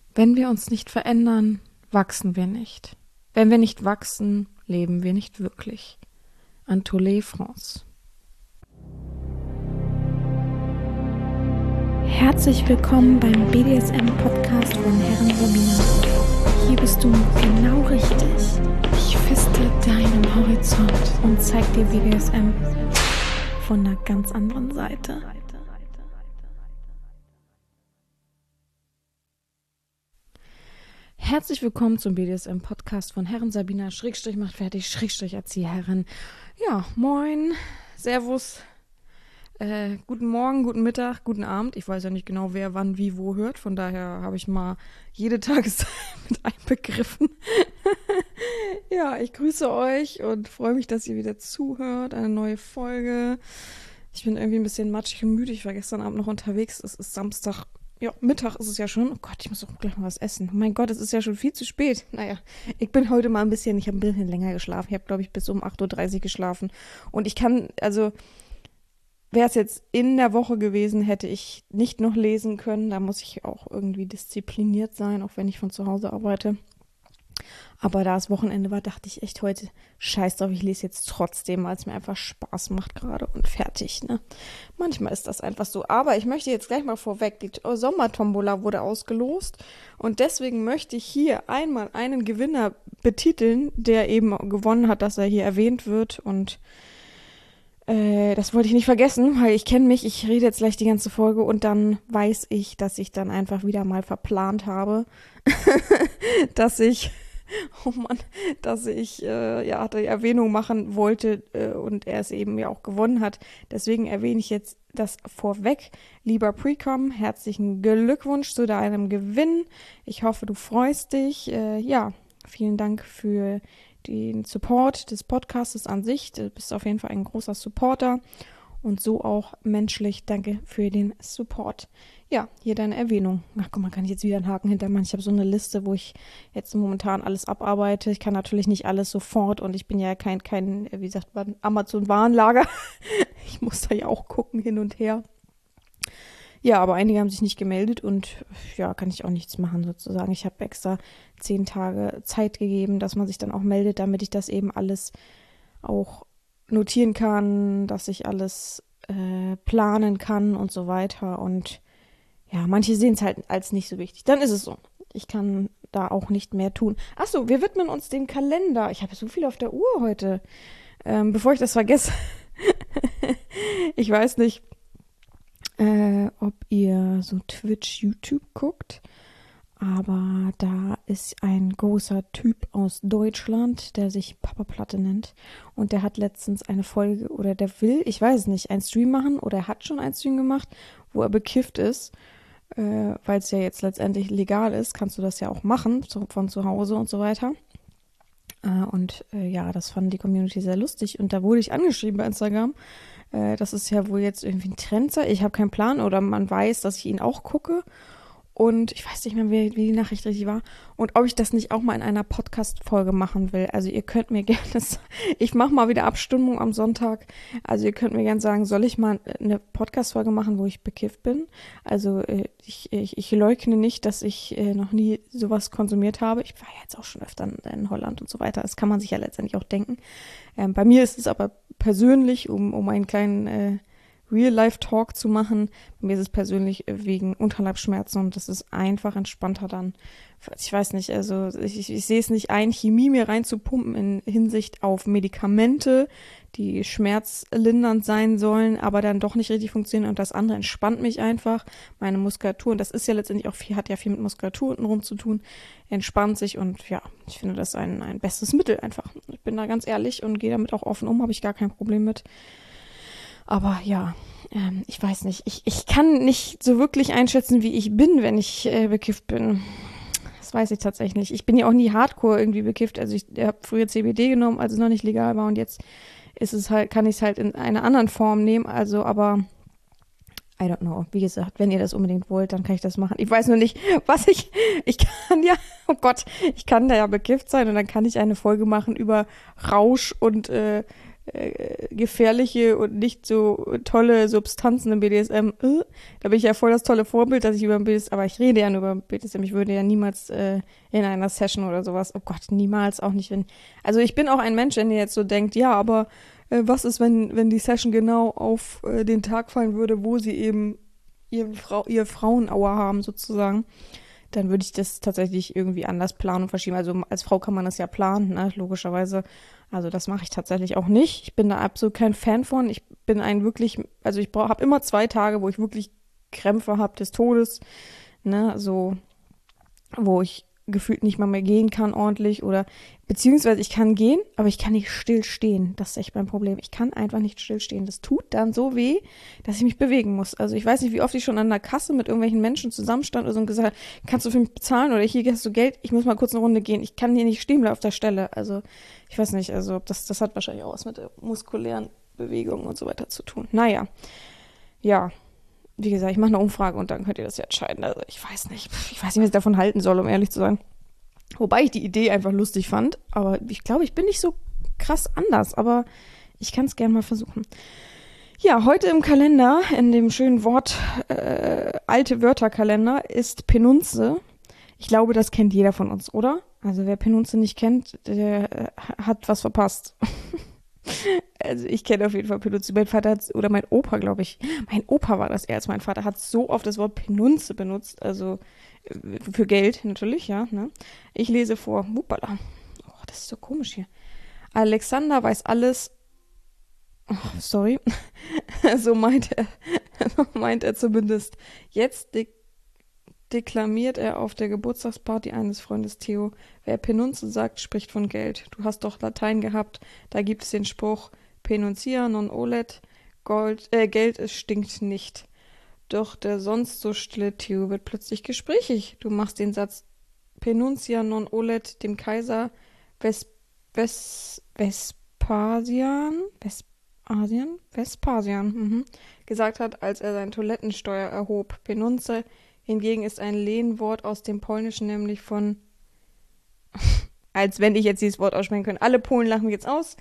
Wenn wir uns nicht verändern, wachsen wir nicht. Wenn wir nicht wachsen, leben wir nicht wirklich. Anatole France. Herzlich willkommen beim BDSM-Podcast von Herren Sabina. Hier bist du genau richtig. Ich feste deinen Horizont und zeig dir BDSM von einer ganz anderen Seite. Herzlich willkommen zum BDSM-Podcast von Herren Sabina, macht fertig, Erzieherin. Ja, moin, servus, guten Morgen, guten Mittag, guten Abend. Ich weiß ja nicht genau, wer wann wie wo hört, von daher habe ich mal jede Tageszeit mit einbegriffen. Ja, ich grüße euch und freue mich, dass ihr wieder zuhört, eine neue Folge. Ich bin irgendwie ein bisschen matschig und müde, ich war gestern Abend noch unterwegs, es ist Samstag. Ja, Mittag ist es ja schon. Oh Gott, ich muss auch gleich mal was essen. Oh mein Gott, es ist ja schon viel zu spät. Naja, ich habe ein bisschen länger geschlafen. Ich habe, glaube ich, bis um 8:30 Uhr geschlafen. Und ich kann, also, wäre es jetzt in der Woche gewesen, hätte ich nicht noch lesen können. Da muss ich auch irgendwie diszipliniert sein, auch wenn ich von zu Hause arbeite. Aber da es Wochenende war, dachte ich echt heute, scheiß drauf, ich lese jetzt trotzdem, weil es mir einfach Spaß macht gerade und fertig, ne? Manchmal ist das einfach so. Aber ich möchte jetzt gleich mal vorweg, die Sommertombola wurde ausgelost und deswegen möchte ich hier einmal einen Gewinner betiteln, der eben gewonnen hat, dass er hier erwähnt wird und das wollte ich nicht vergessen, weil ich kenne mich, ich rede jetzt gleich die ganze Folge und dann weiß ich, dass ich dann einfach wieder mal verplant habe, dass ich die Erwähnung machen wollte und er es eben ja auch gewonnen hat. Deswegen erwähne ich jetzt das vorweg. Lieber Precom, herzlichen Glückwunsch zu deinem Gewinn. Ich hoffe, du freust dich. Vielen Dank für den Support des Podcasts an sich. Du bist auf jeden Fall ein großer Supporter und so auch menschlich. Danke für den Support. Ja, hier deine Erwähnung. Ach guck mal, kann ich jetzt wieder einen Haken hintermachen. Ich habe so eine Liste, wo ich jetzt momentan alles abarbeite. Ich kann natürlich nicht alles sofort und ich bin ja kein wie sagt man, Amazon-Warenlager. Ich muss da ja auch gucken hin und her. Ja, aber einige haben sich nicht gemeldet und ja, kann ich auch nichts machen sozusagen. Ich habe extra 10 Tage Zeit gegeben, dass man sich dann auch meldet, damit ich das eben alles auch notieren kann, dass ich alles planen kann und so weiter. Und ja, manche sehen es halt als nicht so wichtig. Dann ist es so. Ich kann da auch nicht mehr tun. Achso, wir widmen uns dem Kalender. Ich habe so viel auf der Uhr heute. Bevor ich das vergesse. Ich weiß nicht, ob ihr so Twitch, YouTube guckt. Aber da ist ein großer Typ aus Deutschland, der sich Papa Platte nennt. Und der hat letztens eine Folge, oder der will, ich weiß es nicht, einen Stream machen. Oder er hat schon einen Stream gemacht, wo er bekifft ist. Weil es ja jetzt letztendlich legal ist, kannst du das ja auch machen, von zu Hause und so weiter. Das fand die Community sehr lustig. Und da wurde ich angeschrieben bei Instagram. Das ist ja wohl jetzt irgendwie ein Trend. Ich habe keinen Plan oder man weiß, dass ich ihn auch gucke. Und ich weiß nicht mehr, wie die Nachricht richtig war. Und ob ich das nicht auch mal in einer Podcast-Folge machen will. Also ihr könnt mir gerne, ich mache mal wieder Abstimmung am Sonntag. Also ihr könnt mir gerne sagen, soll ich mal eine Podcast-Folge machen, wo ich bekifft bin? Also ich leugne nicht, dass ich noch nie sowas konsumiert habe. Ich war ja jetzt auch schon öfter in Holland und so weiter. Das kann man sich ja letztendlich auch denken. Bei mir ist es aber persönlich, um einen kleinen Real-Life-Talk zu machen. Bei mir ist es persönlich wegen Unterleibsschmerzen und das ist einfach entspannter dann. Ich weiß nicht, also ich sehe es nicht ein, Chemie mir reinzupumpen in Hinsicht auf Medikamente, die schmerzlindernd sein sollen, aber dann doch nicht richtig funktionieren und das andere entspannt mich einfach. Meine Muskulatur, und das ist ja letztendlich auch hat ja viel mit Muskulatur untenrum zu tun, entspannt sich und ja, ich finde das ein bestes Mittel einfach. Ich bin da ganz ehrlich und gehe damit auch offen um, habe ich gar kein Problem mit. Aber ja, ich weiß nicht. Ich kann nicht so wirklich einschätzen, wie ich bin, wenn ich bekifft bin. Das weiß ich tatsächlich nicht. Ich bin ja auch nie hardcore irgendwie bekifft. Also ich habe früher CBD genommen, als es noch nicht legal war. Und jetzt kann ich es halt in einer anderen Form nehmen. Also, aber I don't know. Wie gesagt, wenn ihr das unbedingt wollt, dann kann ich das machen. Ich weiß nur nicht, ich kann ja, oh Gott, ich kann da ja bekifft sein und dann kann ich eine Folge machen über Rausch und gefährliche und nicht so tolle Substanzen im BDSM. Da bin ich ja voll das tolle Vorbild, dass ich über BDSM, aber ich rede ja nur über BDSM. Ich würde ja niemals in einer Session oder sowas, oh Gott, niemals, auch nicht, wenn, also ich bin auch ein Mensch, der jetzt so denkt, ja, aber was ist, wenn die Session genau auf den Tag fallen würde, wo sie eben ihr Frauenhour haben sozusagen, dann würde ich das tatsächlich irgendwie anders planen und verschieben. Also als Frau kann man das ja planen, ne, logischerweise. Also das mache ich tatsächlich auch nicht. Ich bin da absolut kein Fan von. Ich bin also ich habe immer 2 Tage, wo ich wirklich Krämpfe habe des Todes, ne, so, wo ich gefühlt nicht mal mehr gehen kann ordentlich oder beziehungsweise ich kann gehen, aber ich kann nicht still stehen. Das ist echt mein Problem. Ich kann einfach nicht still stehen. Das tut dann so weh, dass ich mich bewegen muss. Also ich weiß nicht, wie oft ich schon an der Kasse mit irgendwelchen Menschen zusammenstand oder so und gesagt habe, kannst du für mich bezahlen oder hier hast du Geld, ich muss mal kurz eine Runde gehen. Ich kann hier nicht stehen bleiben auf der Stelle. Also ich weiß nicht, also das hat wahrscheinlich auch was mit der muskulären Bewegung und so weiter zu tun. Naja, ja. Wie gesagt, ich mache eine Umfrage und dann könnt ihr das ja entscheiden. Also ich weiß nicht, was ich davon halten soll, um ehrlich zu sein. Wobei ich die Idee einfach lustig fand. Aber ich glaube, ich bin nicht so krass anders. Aber ich kann es gerne mal versuchen. Ja, heute im Kalender, in dem schönen Wort alte Wörterkalender, ist Penunze. Ich glaube, das kennt jeder von uns, oder? Also wer Penunze nicht kennt, der hat was verpasst. Also ich kenne auf jeden Fall Penunze. Mein Vater oder mein Opa, glaube ich. Mein Opa war das erst. Mein Vater hat so oft das Wort Penunze benutzt. Also für Geld natürlich, ja. Ne? Ich lese vor. Hoppala. Oh, das ist so komisch hier. Alexander weiß alles. Oh, sorry. So meint er zumindest. Jetzt deklamiert er auf der Geburtstagsparty eines Freundes Theo. Wer Penunze sagt, spricht von Geld. Du hast doch Latein gehabt. Da gibt es den Spruch Penuncia non olet, Geld, es stinkt nicht. Doch der sonst so stille Theo wird plötzlich gesprächig. Du machst den Satz Penuncia non olet dem Kaiser Vespasian gesagt hat, als er seine Toilettensteuer erhob. Penunze hingegen ist ein Lehnwort aus dem Polnischen, nämlich von, als wenn ich jetzt dieses Wort aussprechen könnte. Alle Polen lachen mich jetzt aus.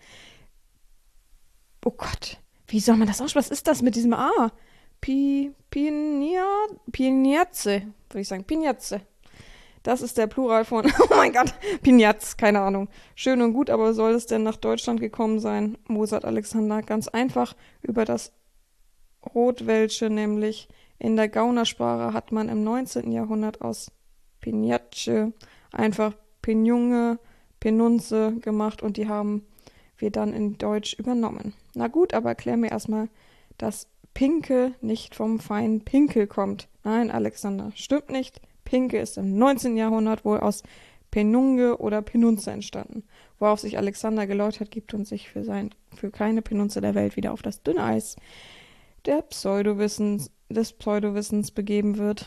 Oh Gott, wie soll man das aussprechen? Was ist das mit diesem A? Piniazze, würde ich sagen. Piniazze. Das ist der Plural von, oh mein Gott, Pinjatz, keine Ahnung. Schön und gut, aber soll es denn nach Deutschland gekommen sein? Mosert Alexander. Ganz einfach über das Rotwelsche, nämlich in der Gaunersprache hat man im 19. Jahrhundert aus Pinjatsche einfach Pinjunge, Penunze gemacht und die haben wir dann in Deutsch übernommen. Na gut, aber erklär mir erstmal, dass Pinke nicht vom feinen Pinkel kommt. Nein, Alexander, stimmt nicht. Pinke ist im 19. Jahrhundert wohl aus Penunge oder Penunze entstanden, worauf sich Alexander geläutert gibt und sich für keine Penunze der Welt wieder auf das dünne Eis des Pseudowissens begeben wird.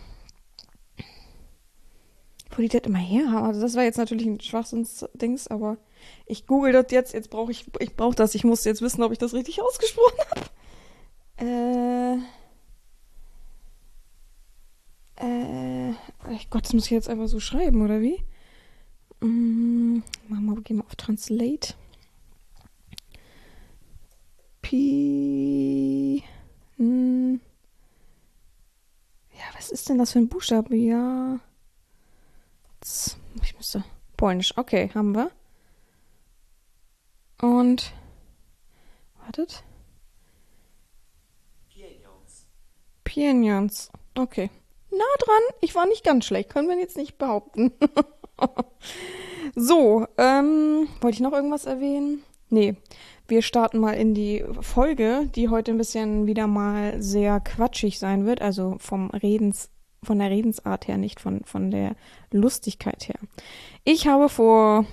Wo die das immer her haben. Also das war jetzt natürlich ein Schwachsinnsdings, aber ich google das jetzt brauche ich das. Ich muss jetzt wissen, ob ich das richtig ausgesprochen habe. Gott, das muss ich jetzt einfach so schreiben, oder wie? Gehen wir auf Translate. Ja, was ist denn das für ein Buchstabe? Ja. Ich müsste. Polnisch. Okay, haben wir. Und. Wartet. Pieniądz. Okay. Nah dran. Ich war nicht ganz schlecht. Können wir jetzt nicht behaupten. So, wollte ich noch irgendwas erwähnen? Nee. Wir starten mal in die Folge, die heute ein bisschen wieder mal sehr quatschig sein wird. Also von der Redensart her, nicht von der Lustigkeit her. Ich habe vor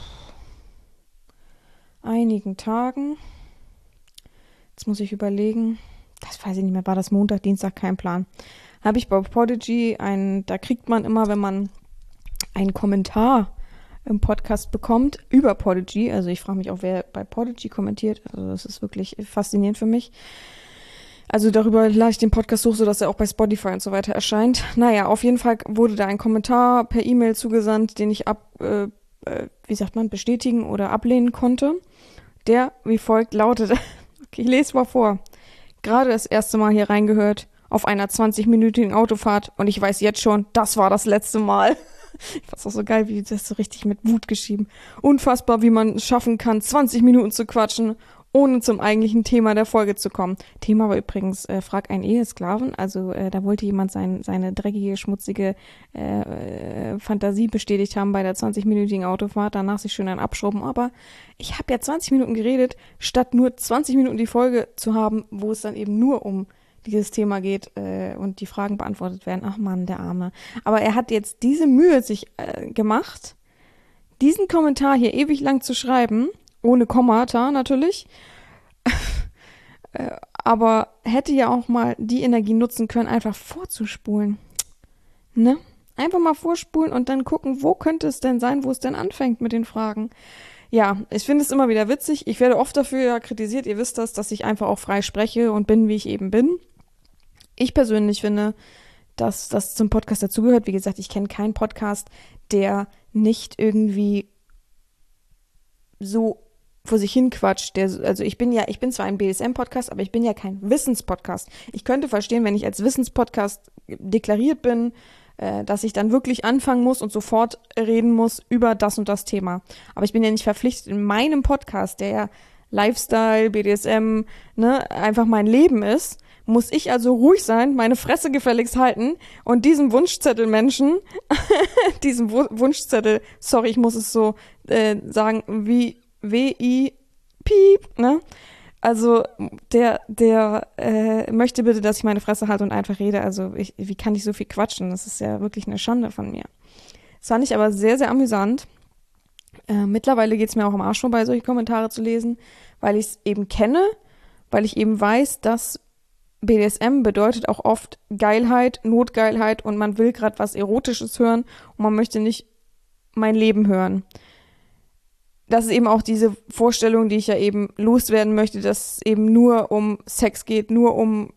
einigen Tagen, jetzt muss ich überlegen, das weiß ich nicht mehr, war das Montag, Dienstag, kein Plan, habe ich bei Podigy da kriegt man immer, wenn man einen Kommentar im Podcast bekommt über Podigy, also ich frage mich auch, wer bei Podigy kommentiert, also das ist wirklich faszinierend für mich. Also darüber lade ich den Podcast hoch, sodass er auch bei Spotify und so weiter erscheint. Naja, auf jeden Fall wurde da ein Kommentar per E-Mail zugesandt, den ich bestätigen oder ablehnen konnte. der wie folgt lautete. Okay, ich lese mal vor. Gerade das erste Mal hier reingehört, auf einer 20-minütigen Autofahrt und ich weiß jetzt schon, das war das letzte Mal. Ich fand's auch so geil, wie das so richtig mit Wut geschrieben. Unfassbar, wie man es schaffen kann, 20 Minuten zu quatschen, ohne zum eigentlichen Thema der Folge zu kommen. Thema war übrigens, frag einen Ehesklaven. Also da wollte jemand seine dreckige, schmutzige Fantasie bestätigt haben bei der 20-minütigen Autofahrt, danach sich schön ein abschrubben. Aber ich habe ja 20 Minuten geredet, statt nur 20 Minuten die Folge zu haben, wo es dann eben nur um dieses Thema geht und die Fragen beantwortet werden. Ach Mann, der Arme. Aber er hat jetzt diese Mühe sich gemacht, diesen Kommentar hier ewig lang zu schreiben, ohne Kommata natürlich, aber hätte ja auch mal die Energie nutzen können, einfach vorzuspulen. Ne? Einfach mal vorspulen und dann gucken, wo könnte es denn sein, wo es denn anfängt mit den Fragen. Ja, ich finde es immer wieder witzig. Ich werde oft dafür kritisiert, ihr wisst das, dass ich einfach auch frei spreche und bin, wie ich eben bin. Ich persönlich finde, dass das zum Podcast dazugehört. Wie gesagt, ich kenne keinen Podcast, der nicht irgendwie so vor sich hin quatscht. Also ich bin zwar ein BDSM-Podcast, aber ich bin ja kein Wissenspodcast. Ich könnte verstehen, wenn ich als Wissenspodcast deklariert bin, dass ich dann wirklich anfangen muss und sofort reden muss über das und das Thema. Aber ich bin ja nicht verpflichtet in meinem Podcast, der ja Lifestyle, BDSM, ne, einfach mein Leben ist, muss ich also ruhig sein, meine Fresse gefälligst halten und diesem Wunschzettel-Menschen, diesem Wunschzettel, sorry, ich muss es so sagen, wie W-I Piep, ne? Also der möchte bitte, dass ich meine Fresse halte und einfach rede. Also wie kann ich so viel quatschen? Das ist ja wirklich eine Schande von mir. Das fand ich aber sehr, sehr amüsant. Mittlerweile geht's mir auch am Arsch vorbei, solche Kommentare zu lesen, weil ich es eben kenne, weil ich eben weiß, dass BDSM bedeutet auch oft Geilheit, Notgeilheit und man will gerade was Erotisches hören und man möchte nicht mein Leben hören. Das ist eben auch diese Vorstellung, die ich ja eben loswerden möchte, dass es eben nur um Sex geht, nur um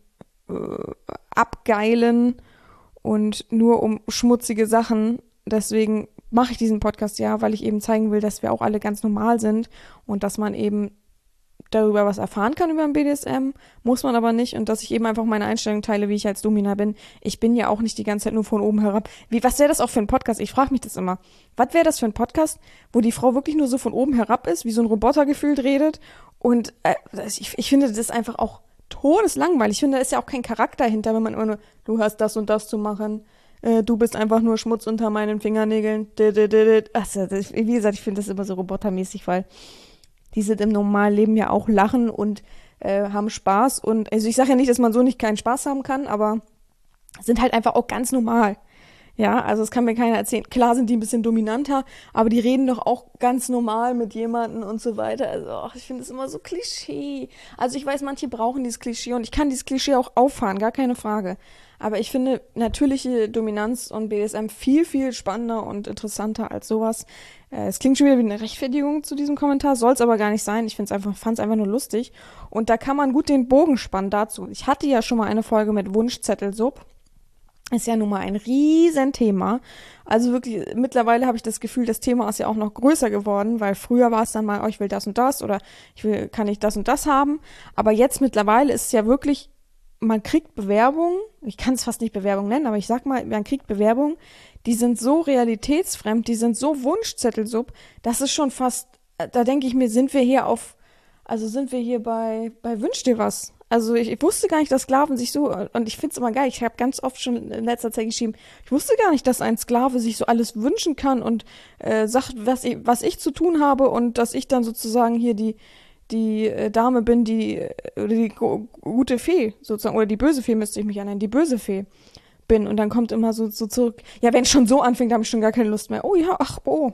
Abgeilen und nur um schmutzige Sachen. Deswegen mache ich diesen Podcast ja, weil ich eben zeigen will, dass wir auch alle ganz normal sind und dass man eben darüber was erfahren kann über den BDSM, muss man aber nicht und dass ich eben einfach meine Einstellung teile, wie ich als Domina bin. Ich bin ja auch nicht die ganze Zeit nur von oben herab. Was wäre das auch für ein Podcast? Ich frage mich das immer. Was wäre das für ein Podcast, wo die Frau wirklich nur so von oben herab ist, wie so ein Roboter gefühlt redet und ich finde das einfach auch todeslangweilig. Ich finde, da ist ja auch kein Charakter hinter, wenn man immer nur, du hast das und das zu machen, du bist einfach nur Schmutz unter meinen Fingernägeln. Also, wie gesagt, ich finde das immer so robotermäßig, weil die sind im normalen Leben ja auch lachen und haben Spaß. Und also ich sage ja nicht, dass man so nicht keinen Spaß haben kann, aber sind halt einfach auch ganz normal. Ja, also es kann mir keiner erzählen. Klar sind die ein bisschen dominanter, aber die reden doch auch ganz normal mit jemandem und so weiter. Also ich finde es immer so Klischee. Also ich weiß, manche brauchen dieses Klischee und ich kann dieses Klischee auch auffahren, gar keine Frage. Aber ich finde natürliche Dominanz und BDSM viel, viel spannender und interessanter als sowas. Es klingt schon wieder wie eine Rechtfertigung zu diesem Kommentar, soll es aber gar nicht sein. Ich fand's einfach nur lustig. Und da kann man gut den Bogen spannen dazu. Ich hatte ja schon mal eine Folge mit Wunschzettel-Sub. Ist ja nun mal ein Riesenthema. Also wirklich, mittlerweile habe ich das Gefühl, das Thema ist ja auch noch größer geworden, weil früher war es dann mal, oh, ich will das und das oder kann ich das und das haben. Aber jetzt mittlerweile ist es ja wirklich, man kriegt Bewerbungen, ich kann es fast nicht Bewerbung nennen, aber ich sag mal, man kriegt Bewerbungen, die sind so realitätsfremd, die sind so Wunschzettelsub, das ist schon fast, da denke ich mir, sind wir hier bei Wünsch dir was? Also ich wusste gar nicht, dass Sklaven sich so, und ich find's immer geil, ich habe ganz oft schon in letzter Zeit geschrieben, ich wusste gar nicht, dass ein Sklave sich so alles wünschen kann und sagt, was ich zu tun habe und dass ich dann sozusagen hier die Dame bin, oder die gute Fee sozusagen, oder die böse Fee müsste ich mich nennen, die böse Fee bin und dann kommt immer so zurück, ja, wenn es schon so anfängt, habe ich schon gar keine Lust mehr. Oh ja, ach, oh.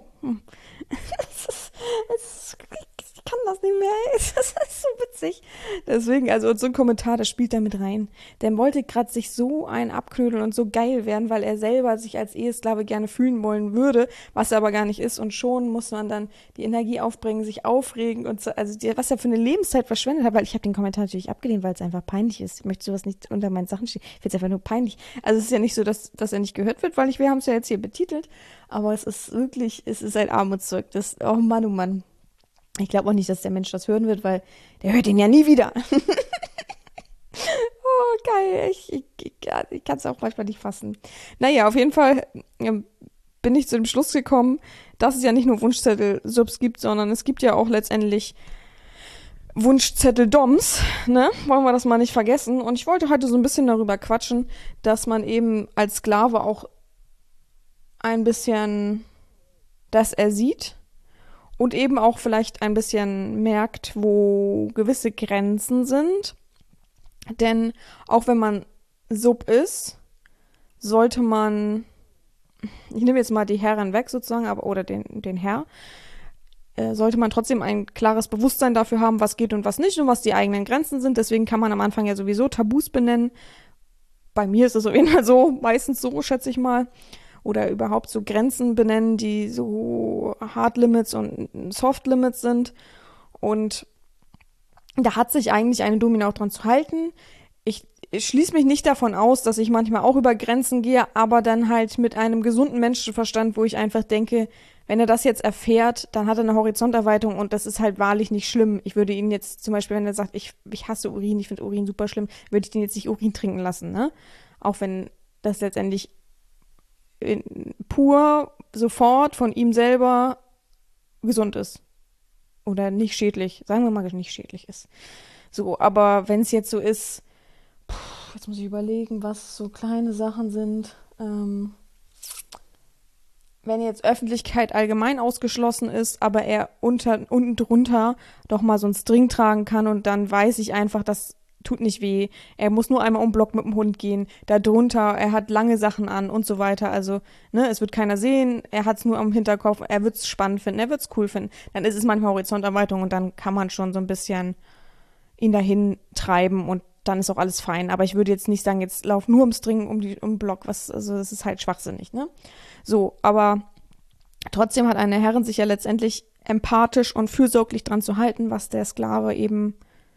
Ich kann das nicht mehr, das ist so witzig. Deswegen, also so ein Kommentar, das spielt da mit rein. Der wollte gerade sich so einen abknödeln und so geil werden, weil er selber sich als Ehesklave gerne fühlen wollen würde, was er aber gar nicht ist. Und schon muss man dann die Energie aufbringen, sich aufregen und so, also was er für eine Lebenszeit verschwendet hat, weil ich habe den Kommentar natürlich abgelehnt, weil es einfach peinlich ist. Ich möchte sowas nicht unter meinen Sachen stehen. Ich finde es einfach nur peinlich. Also es ist ja nicht so, dass er nicht gehört wird, weil wir haben es ja jetzt hier betitelt, aber es ist ein Armutszeug. Oh Mann, oh Mann. Ich glaube auch nicht, dass der Mensch das hören wird, weil der hört ihn ja nie wieder. Oh, geil. Ich kann es auch manchmal nicht fassen. Naja, auf jeden Fall bin ich zu dem Schluss gekommen, dass es ja nicht nur Wunschzettel-Subs gibt, sondern es gibt ja auch letztendlich Wunschzettel-Doms, ne? Wollen wir das mal nicht vergessen. Und ich wollte heute so ein bisschen darüber quatschen, dass man eben als Sklave auch ein bisschen das ersieht und eben auch vielleicht ein bisschen merkt, wo gewisse Grenzen sind. Denn auch wenn man Sub ist, sollte man, ich nehme jetzt mal die Herren weg sozusagen, oder den Herr, sollte man trotzdem ein klares Bewusstsein dafür haben, was geht und was nicht und was die eigenen Grenzen sind. Deswegen kann man am Anfang ja sowieso Tabus benennen. Bei mir ist es auf jeden Fall so, meistens so, schätze ich mal. Oder überhaupt so Grenzen benennen, die so Hard Limits und Soft Limits sind. Und da hat sich eigentlich eine Domina auch dran zu halten. Ich schließe mich nicht davon aus, dass ich manchmal auch über Grenzen gehe, aber dann halt mit einem gesunden Menschenverstand, wo ich einfach denke, wenn er das jetzt erfährt, dann hat er eine Horizonterweiterung und das ist halt wahrlich nicht schlimm. Ich würde ihn jetzt zum Beispiel, wenn er sagt, ich hasse Urin, ich finde Urin super schlimm, würde ich den jetzt nicht Urin trinken lassen, ne? Auch wenn das letztendlich pur sofort von ihm selber gesund ist. Oder nicht schädlich, sagen wir mal, nicht schädlich ist. So, aber wenn es jetzt so ist, jetzt muss ich überlegen, was so kleine Sachen sind. Wenn jetzt Öffentlichkeit allgemein ausgeschlossen ist, aber er unten drunter doch mal so einen String tragen kann und dann weiß ich einfach, das tut nicht weh. Er muss nur einmal um den Block mit dem Hund gehen. Da drunter, er hat lange Sachen an und so weiter. Also, ne, es wird keiner sehen. Er hat es nur am Hinterkopf. Er wird es spannend finden. Er wird es cool finden. Dann ist es manchmal Horizonterweiterung und dann kann man schon so ein bisschen ihn dahin treiben und dann ist auch alles fein. Aber ich würde jetzt nicht sagen, jetzt lauf nur ums String um den Block. Also, das ist halt schwachsinnig, ne? So, aber trotzdem hat eine Herrin sich ja letztendlich empathisch und fürsorglich dran zu halten, was der Sklave eben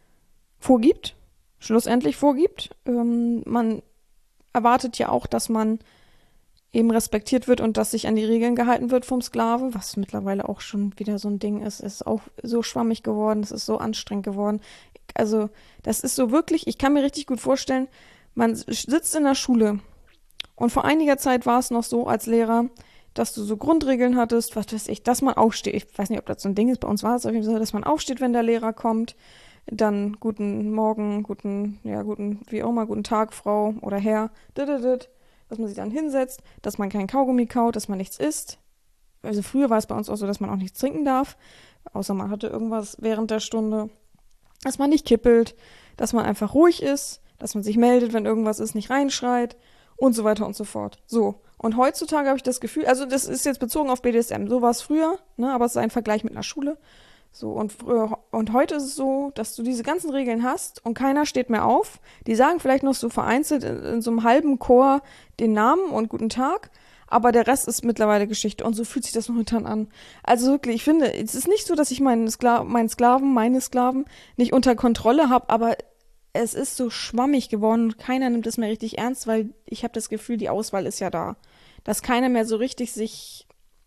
schlussendlich vorgibt. Man erwartet ja auch, dass man eben respektiert wird und dass sich an die Regeln gehalten wird vom Sklave, was mittlerweile auch schon wieder so ein Ding ist. Es ist auch so schwammig geworden, es ist so anstrengend geworden. Also das ist so wirklich, ich kann mir richtig gut vorstellen, man sitzt in der Schule und vor einiger Zeit war es noch so als Lehrer, dass du so Grundregeln hattest, was weiß ich, dass man aufsteht. Ich weiß nicht, ob das so ein Ding ist, bei uns war es auf jeden Fall so, dass man aufsteht, wenn der Lehrer kommt. Dann guten Morgen, guten Tag, Frau oder Herr, dass man sich dann hinsetzt, dass man kein Kaugummi kaut, dass man nichts isst. Also früher war es bei uns auch so, dass man auch nichts trinken darf, außer man hatte irgendwas während der Stunde. Dass man nicht kippelt, dass man einfach ruhig ist, dass man sich meldet, wenn irgendwas ist, nicht reinschreit und so weiter und so fort. So, und heutzutage habe ich das Gefühl, also das ist jetzt bezogen auf BDSM, so war es früher, ne, aber es ist ein Vergleich mit einer Schule. So, und heute ist es so, dass du diese ganzen Regeln hast und keiner steht mehr auf. Die sagen vielleicht noch so vereinzelt in so einem halben Chor den Namen und guten Tag, aber der Rest ist mittlerweile Geschichte und so fühlt sich das momentan an. Also wirklich, ich finde, es ist nicht so, dass ich meine Sklaven nicht unter Kontrolle habe, aber es ist so schwammig geworden und keiner nimmt es mehr richtig ernst, weil ich habe das Gefühl, die Auswahl ist ja da. Dass keiner mehr so richtig sich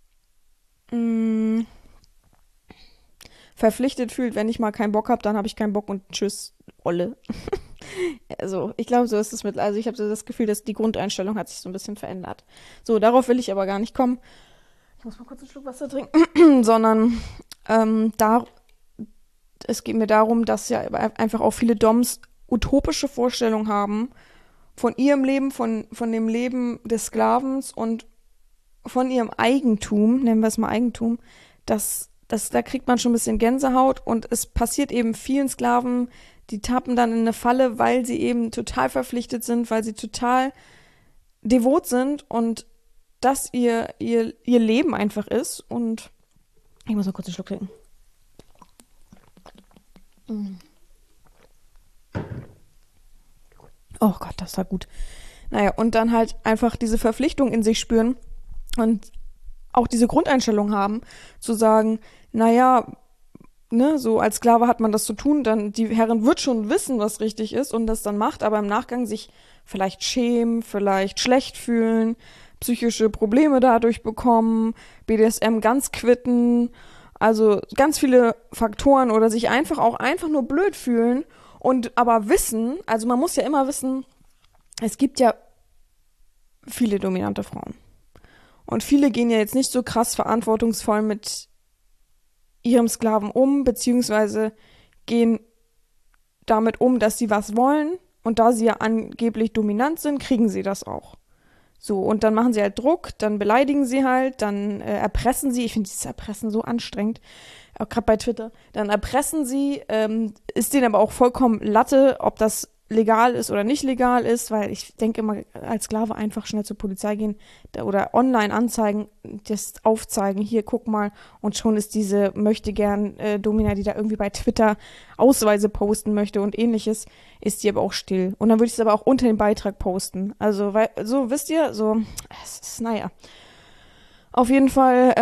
verpflichtet fühlt, wenn ich mal keinen Bock habe, dann habe ich keinen Bock und tschüss, Olle. Also, ich glaube, so ist es also ich habe so das Gefühl, dass die Grundeinstellung hat sich so ein bisschen verändert. So, darauf will ich aber gar nicht kommen. Ich muss mal kurz einen Schluck Wasser trinken. Sondern es geht mir darum, dass ja einfach auch viele Doms utopische Vorstellungen haben von ihrem Leben, von dem Leben des Sklavens und von ihrem Eigentum, nennen wir es mal Eigentum, da kriegt man schon ein bisschen Gänsehaut und es passiert eben vielen Sklaven, die tappen dann in eine Falle, weil sie eben total verpflichtet sind, weil sie total devot sind und das ihr Leben einfach ist. Und ich muss mal kurz einen Schluck trinken. Oh Gott, das war gut. Naja, und dann halt einfach diese Verpflichtung in sich spüren und auch diese Grundeinstellung haben, zu sagen, naja, ne, so als Sklave hat man das zu tun, dann die Herrin wird schon wissen, was richtig ist und das dann macht, aber im Nachgang sich vielleicht schämen, vielleicht schlecht fühlen, psychische Probleme dadurch bekommen, BDSM ganz quitten, Also ganz viele Faktoren oder sich einfach nur blöd fühlen und aber wissen, also man muss ja immer wissen, es gibt ja viele dominante Frauen. Und viele gehen ja jetzt nicht so krass verantwortungsvoll mit ihrem Sklaven um, beziehungsweise gehen damit um, dass sie was wollen. Und da sie ja angeblich dominant sind, kriegen sie das auch. So, und dann machen sie halt Druck, dann beleidigen sie halt, dann erpressen sie. Ich finde dieses Erpressen so anstrengend, auch gerade bei Twitter. Dann erpressen sie, ist denen aber auch vollkommen Latte, ob das legal ist oder nicht legal ist, weil ich denke immer, als Sklave einfach schnell zur Polizei gehen oder online anzeigen, das aufzeigen, hier, guck mal, und schon ist diese möchte gern Domina, die da irgendwie bei Twitter Ausweise posten möchte und ähnliches, ist die aber auch still. Und dann würde ich es aber auch unter den Beitrag posten. Also, weil, so, wisst ihr, so, es ist, naja. Auf jeden Fall,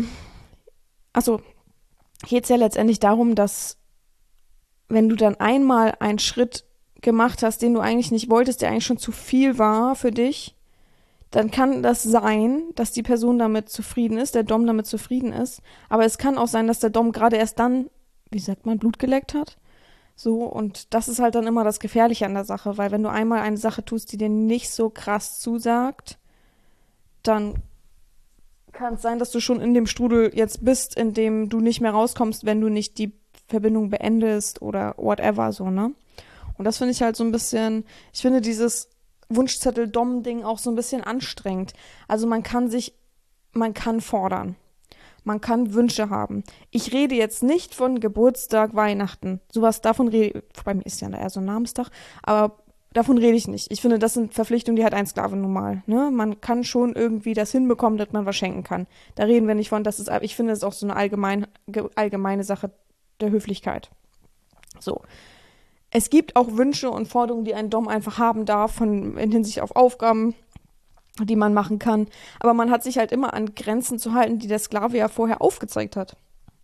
geht es ja letztendlich darum, dass wenn du dann einmal einen Schritt gemacht hast, den du eigentlich nicht wolltest, der eigentlich schon zu viel war für dich, dann kann das sein, dass die Person damit zufrieden ist, der Dom damit zufrieden ist, aber es kann auch sein, dass der Dom gerade erst dann, wie sagt man, Blut geleckt hat. So, und das ist halt dann immer das Gefährliche an der Sache, weil wenn du einmal eine Sache tust, die dir nicht so krass zusagt, dann kann es sein, dass du schon in dem Strudel jetzt bist, in dem du nicht mehr rauskommst, wenn du nicht die Verbindung beendest oder whatever, so, ne? Und das finde ich halt so ein bisschen, ich finde dieses Wunschzettel-Dom-Ding auch so ein bisschen anstrengend. Also man kann fordern. Man kann Wünsche haben. Ich rede jetzt nicht von Geburtstag, Weihnachten. Sowas, bei mir ist ja eher so ein Namenstag, aber davon rede ich nicht. Ich finde, das sind Verpflichtungen, die hat ein Sklave nun mal. Ne? Man kann schon irgendwie das hinbekommen, dass man was schenken kann. Da reden wir nicht von, ich finde, das ist auch so eine allgemeine Sache der Höflichkeit. So. Es gibt auch Wünsche und Forderungen, die ein Dom einfach haben darf, in Hinsicht auf Aufgaben, die man machen kann. Aber man hat sich halt immer an Grenzen zu halten, die der Sklave ja vorher aufgezeigt hat.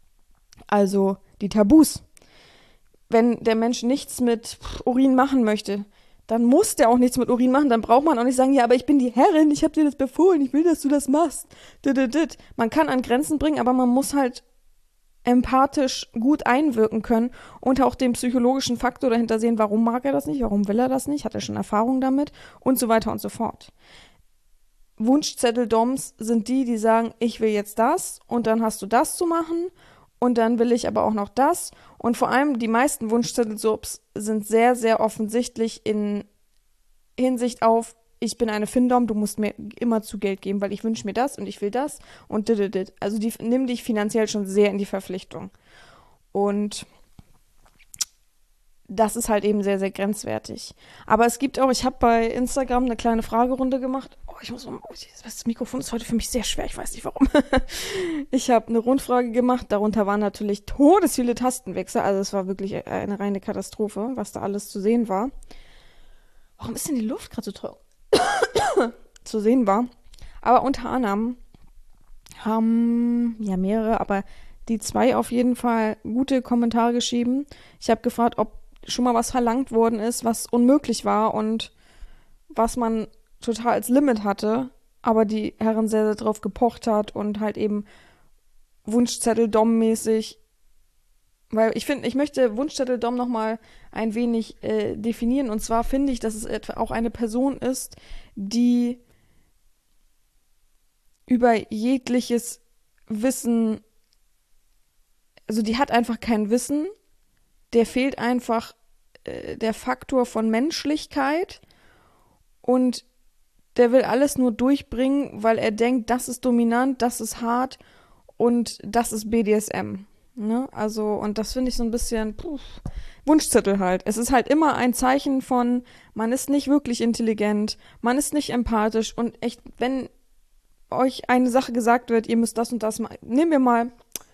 Also die Tabus. Wenn der Mensch nichts mit Urin machen möchte, dann muss der auch nichts mit Urin machen. Dann braucht man auch nicht sagen, ja, aber ich bin die Herrin, ich habe dir das befohlen, ich will, dass du das machst. Man kann an Grenzen bringen, aber man muss halt empathisch gut einwirken können und auch den psychologischen Faktor dahinter sehen, warum mag er das nicht, warum will er das nicht, hat er schon Erfahrung damit und so weiter und so fort. Wunschzettel-Doms sind die sagen, ich will jetzt das und dann hast du das zu machen und dann will ich aber auch noch das und vor allem die meisten Wunschzettel-Subs sind sehr, sehr offensichtlich in Hinsicht auf ich bin eine Findom, du musst mir immer zu Geld geben, weil ich wünsche mir das und ich will das und dit. Also die nimm dich finanziell schon sehr in die Verpflichtung. Und das ist halt eben sehr, sehr grenzwertig. Aber es gibt auch, ich habe bei Instagram eine kleine Fragerunde gemacht. Das Mikrofon ist heute für mich sehr schwer, ich weiß nicht warum. Ich habe eine Rundfrage gemacht, darunter waren natürlich todesviele Tastenwechsel, also es war wirklich eine reine Katastrophe, was da alles zu sehen war. Warum ist denn die Luft gerade so trocken? Zu sehen war. Aber unter anderem haben ja mehrere, aber die 2 auf jeden Fall gute Kommentare geschrieben. Ich habe gefragt, ob schon mal was verlangt worden ist, was unmöglich war und was man total als Limit hatte, aber die Herren sehr, sehr drauf gepocht hat und halt eben Wunschzettel-Dom-mäßig. Weil ich möchte Wunschzettel-Dom nochmal ein wenig definieren. Und zwar finde ich, dass es auch eine Person ist, die über jegliches Wissen, also die hat einfach kein Wissen. Der fehlt einfach der Faktor von Menschlichkeit. Und der will alles nur durchbringen, weil er denkt, das ist dominant, das ist hart und das ist BDSM. Ne? Also, und das finde ich so ein bisschen Wunschzettel halt. Es ist halt immer ein Zeichen von, man ist nicht wirklich intelligent, man ist nicht empathisch und echt, wenn euch eine Sache gesagt wird, ihr müsst das und das machen. Nehmen wir mal,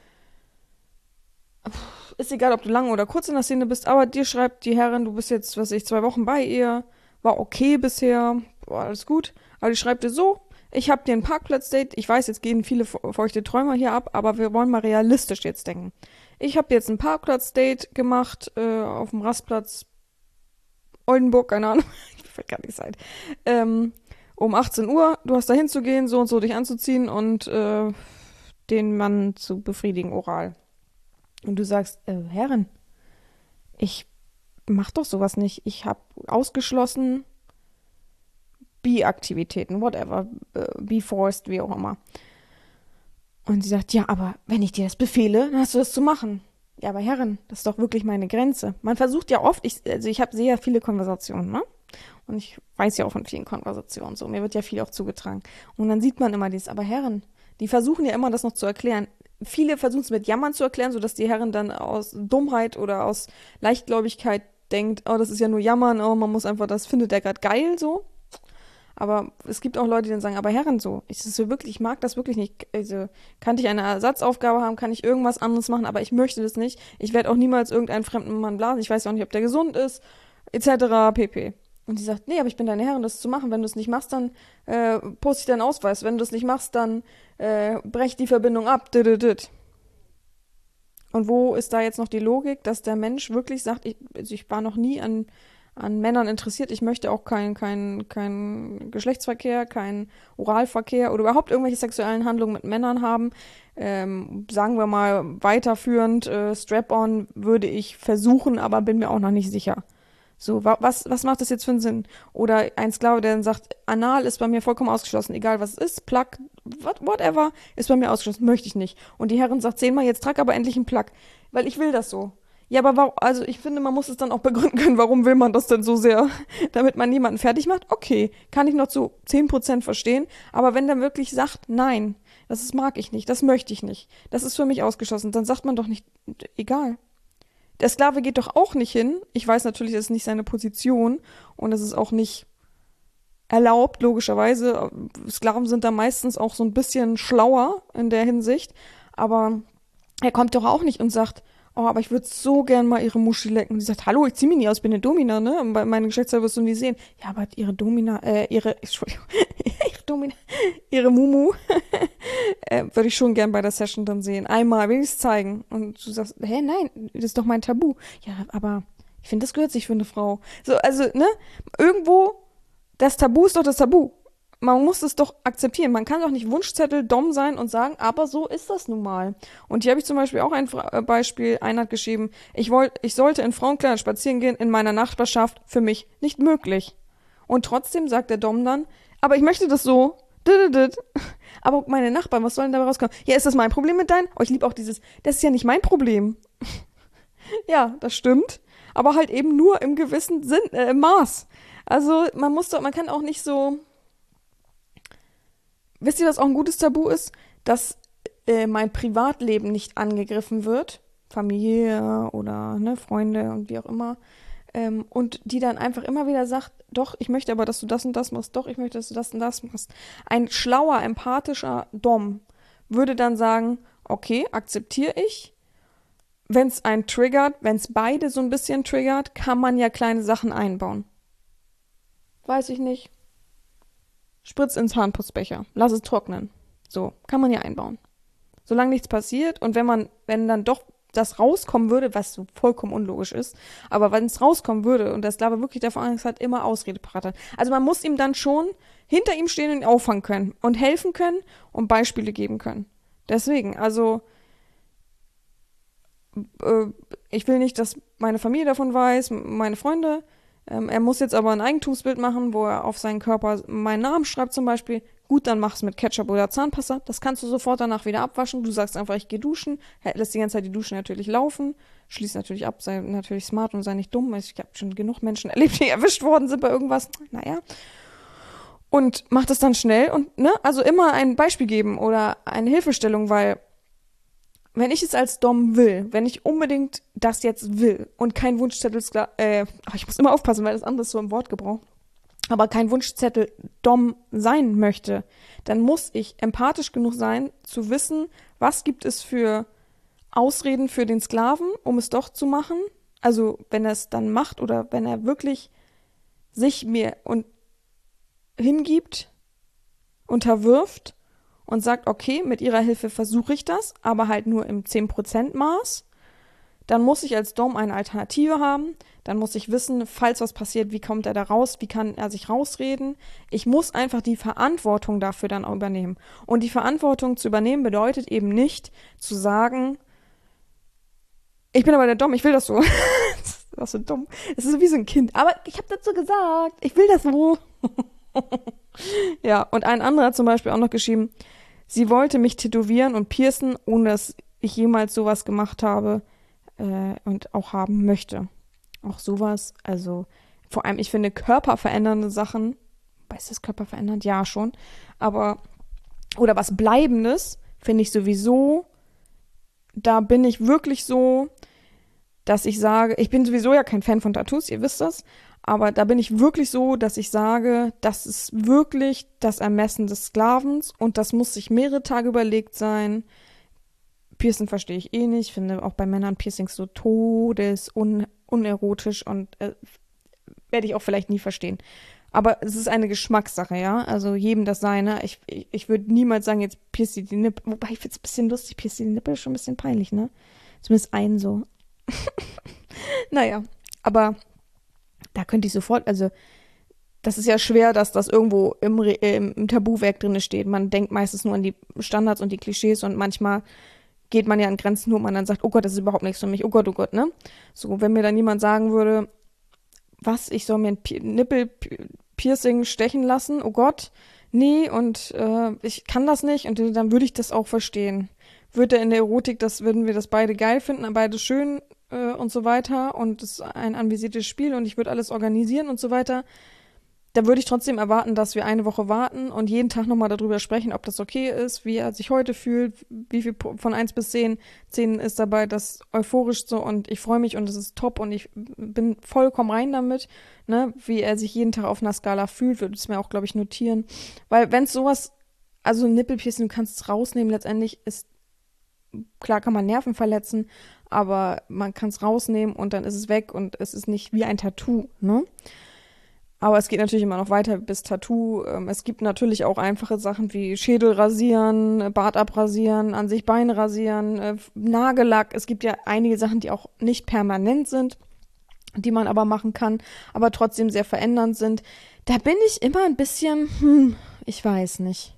ist egal, ob du lang oder kurz in der Szene bist, aber dir schreibt die Herrin, du bist jetzt, 2 Wochen bei ihr, war okay bisher, war alles gut, aber die schreibt dir so, ich habe dir ein Parkplatz-Date, ich weiß, jetzt gehen viele feuchte Träumer hier ab, aber wir wollen mal realistisch jetzt denken. Ich habe dir jetzt ein Parkplatz-Date gemacht, auf dem Rastplatz Oldenburg, keine Ahnung, ich fällt gar nicht ein, um 18 Uhr, du hast da hinzugehen, so und so dich anzuziehen und den Mann zu befriedigen, oral. Und du sagst, Herren, ich mach doch sowas nicht. Ich habe ausgeschlossen Bi-Aktivitäten, whatever, Be-Forced, wie auch immer. Und sie sagt, ja, aber wenn ich dir das befehle, dann hast du das zu machen. Ja, aber Herren, das ist doch wirklich meine Grenze. Man versucht ja oft, sehe ja viele Konversationen, ne? Und ich weiß ja auch von vielen Konversationen so. Mir wird ja viel auch zugetragen. Und dann sieht man immer dieses, aber Herren, die versuchen ja immer, das noch zu erklären. Viele versuchen es mit Jammern zu erklären, sodass die Herren dann aus Dummheit oder aus Leichtgläubigkeit denkt, oh, das ist ja nur Jammern, oh, man muss einfach, das findet er gerade geil, so. Aber es gibt auch Leute, die dann sagen, aber Herren, ich mag das wirklich nicht. Also, kann ich eine Ersatzaufgabe haben, kann ich irgendwas anderes machen, aber ich möchte das nicht. Ich werde auch niemals irgendeinen fremden Mann blasen. Ich weiß auch nicht, ob der gesund ist, etc. pp. Und sie sagt, nee, aber ich bin deine Herrin, das zu machen. Wenn du es nicht machst, dann poste ich deinen Ausweis. Wenn du es nicht machst, dann brech die Verbindung ab. Und wo ist da jetzt noch die Logik, dass der Mensch wirklich sagt, ich war noch nie an Männern interessiert. Ich möchte auch kein Geschlechtsverkehr, kein Oralverkehr oder überhaupt irgendwelche sexuellen Handlungen mit Männern haben. Sagen wir mal weiterführend, Strap-on würde ich versuchen, aber bin mir auch noch nicht sicher. So, was macht das jetzt für einen Sinn? Oder ein Sklave, der dann sagt, Anal ist bei mir vollkommen ausgeschlossen, egal was es ist, Plug, whatever, ist bei mir ausgeschlossen, möchte ich nicht. Und die Herrin sagt 10-mal, jetzt trag aber endlich einen Plug, weil ich will das so. Ja, aber warum, also ich finde, man muss es dann auch begründen können, warum will man das denn so sehr, damit man jemanden fertig macht? Okay, kann ich noch zu 10% verstehen, aber wenn der wirklich sagt, nein, mag ich nicht, das möchte ich nicht, das ist für mich ausgeschlossen, dann sagt man doch nicht, egal. Der Sklave geht doch auch nicht hin, ich weiß natürlich, das ist nicht seine Position und es ist auch nicht erlaubt, logischerweise, Sklaven sind da meistens auch so ein bisschen schlauer in der Hinsicht, aber er kommt doch auch nicht und sagt, oh, aber ich würde so gern mal ihre Muschi lecken. Und sie sagt, hallo, ich zieh mich nie aus, bin eine Domina, ne? Und bei meinem Geschlechtsteil wirst du nie sehen. Ja, aber ihre Mumu, würde ich schon gern bei der Session dann sehen. Einmal, will ich's zeigen. Und du sagst, nein, das ist doch mein Tabu. Ja, aber ich finde, das gehört sich für eine Frau. So, also, ne? Irgendwo, das Tabu ist doch das Tabu. Man muss es doch akzeptieren. Man kann doch nicht Wunschzettel dumm sein und sagen, aber so ist das nun mal. Und hier habe ich zum Beispiel auch ein Beispiel. Einer hat geschrieben, ich sollte in Frauenkleidern spazieren gehen in meiner Nachbarschaft. Für mich nicht möglich. Und trotzdem sagt der Dom dann, aber ich möchte das so. Aber meine Nachbarn, was soll denn dabei rauskommen? Ja, ist das mein Problem mit deinen? Oh, ich liebe auch das ist ja nicht mein Problem. Ja, das stimmt. Aber halt eben nur im gewissen Maß. Also man kann auch nicht so. Wisst ihr, was auch ein gutes Tabu ist? Dass mein Privatleben nicht angegriffen wird. Familie oder Freunde und wie auch immer. Und die dann einfach immer wieder sagt, doch, ich möchte aber, dass du das und das machst. Doch, ich möchte, dass du das und das machst. Ein schlauer, empathischer Dom würde dann sagen, okay, akzeptiere ich. Wenn es einen triggert, wenn es beide so ein bisschen triggert, kann man ja kleine Sachen einbauen. Weiß ich nicht. Spritz ins Zahnputzbecher, lass es trocknen. So, kann man ja einbauen. Solange nichts passiert und wenn dann doch das rauskommen würde, was so vollkommen unlogisch ist, aber wenn es rauskommen würde und der Sklave wirklich davon Angst hat, immer Ausrede parat hat. Also man muss ihm dann schon hinter ihm stehen und ihn auffangen können und helfen können und Beispiele geben können. Deswegen, also ich will nicht, dass meine Familie davon weiß, meine Freunde. Er muss jetzt aber ein Eigentumsbild machen, wo er auf seinen Körper meinen Namen schreibt zum Beispiel. Gut, dann mach's mit Ketchup oder Zahnpasta. Das kannst du sofort danach wieder abwaschen. Du sagst einfach, ich gehe duschen. Lässt die ganze Zeit die Dusche natürlich laufen. Schließt natürlich ab, sei natürlich smart und sei nicht dumm. Ich habe schon genug Menschen erlebt, die erwischt worden sind bei irgendwas. Naja. Und mach das dann schnell und, also immer ein Beispiel geben oder eine Hilfestellung, weil wenn ich es als Dom will, wenn ich unbedingt das jetzt will und kein Wunschzettel, ich muss immer aufpassen, weil das andere ist so im Wortgebrauch, aber kein Wunschzettel Dom sein möchte, dann muss ich empathisch genug sein, zu wissen, was gibt es für Ausreden für den Sklaven, um es doch zu machen. Also wenn er es dann macht oder wenn er wirklich sich mir hingibt, unterwirft, und sagt, okay, mit ihrer Hilfe versuche ich das, aber halt nur im 10% Maß, dann muss ich als Dom eine Alternative haben. Dann muss ich wissen, falls was passiert, wie kommt er da raus, wie kann er sich rausreden. Ich muss einfach die Verantwortung dafür dann auch übernehmen. Und die Verantwortung zu übernehmen bedeutet eben nicht zu sagen, ich bin aber der Dom, ich will das so. Das ist so dumm. Es ist so wie so ein Kind. Aber ich habe dazu gesagt, ich will das so. Ja, und ein anderer hat zum Beispiel auch noch geschrieben, sie wollte mich tätowieren und piercen, ohne dass ich jemals sowas gemacht habe und auch haben möchte. Auch sowas, also vor allem, ich finde körperverändernde Sachen, ist das körperverändernd? Ja, schon, aber, oder was Bleibendes, finde ich sowieso, da bin ich wirklich so, dass ich sage, ich bin sowieso ja kein Fan von Tattoos, ihr wisst das, aber da bin ich wirklich so, dass ich sage, das ist wirklich das Ermessen des Sklavens und das muss sich mehrere Tage überlegt sein. Piercing verstehe ich eh nicht, finde auch bei Männern Piercings so unerotisch und werde ich auch vielleicht nie verstehen. Aber es ist eine Geschmackssache, ja, also jedem das seine. Ich würde niemals sagen, jetzt pierce die Nippel, wobei ich finde es ein bisschen lustig, pierce die Nippel ist schon ein bisschen peinlich, ne? Zumindest einen so. Naja, aber da könnte ich sofort, also das ist ja schwer, dass das irgendwo im Tabuwerk drin steht. Man denkt meistens nur an die Standards und die Klischees und manchmal geht man ja an Grenzen, wo man dann sagt, oh Gott, das ist überhaupt nichts für mich, oh Gott, ne? So, wenn mir dann jemand sagen würde, was, ich soll mir ein Nippelpiercing stechen lassen, oh Gott, nee, und ich kann das nicht, und dann würde ich das auch verstehen. Würde in der Erotik, würden wir das beide geil finden, beide schön und so weiter, und es ist ein anvisiertes Spiel und ich würde alles organisieren und so weiter. Da würde ich trotzdem erwarten, dass wir eine Woche warten und jeden Tag nochmal darüber sprechen, ob das okay ist, wie er sich heute fühlt, wie viel von 1 bis 10. 10 ist dabei das euphorisch so und ich freue mich und es ist top und ich bin vollkommen rein damit, ne, wie er sich jeden Tag auf einer Skala fühlt, würde es mir auch, glaube ich, notieren. Weil wenn es sowas, also ein Nippelpiercing, du kannst es rausnehmen, letztendlich ist, klar kann man Nerven verletzen, aber man kann es rausnehmen und dann ist es weg und es ist nicht wie ein Tattoo, ne? Aber es geht natürlich immer noch weiter bis Tattoo. Es gibt natürlich auch einfache Sachen wie Schädel rasieren, Bart abrasieren, an sich Beine rasieren, Nagellack. Es gibt ja einige Sachen, die auch nicht permanent sind, die man aber machen kann, aber trotzdem sehr verändernd sind. Da bin ich immer ein bisschen, ich weiß nicht.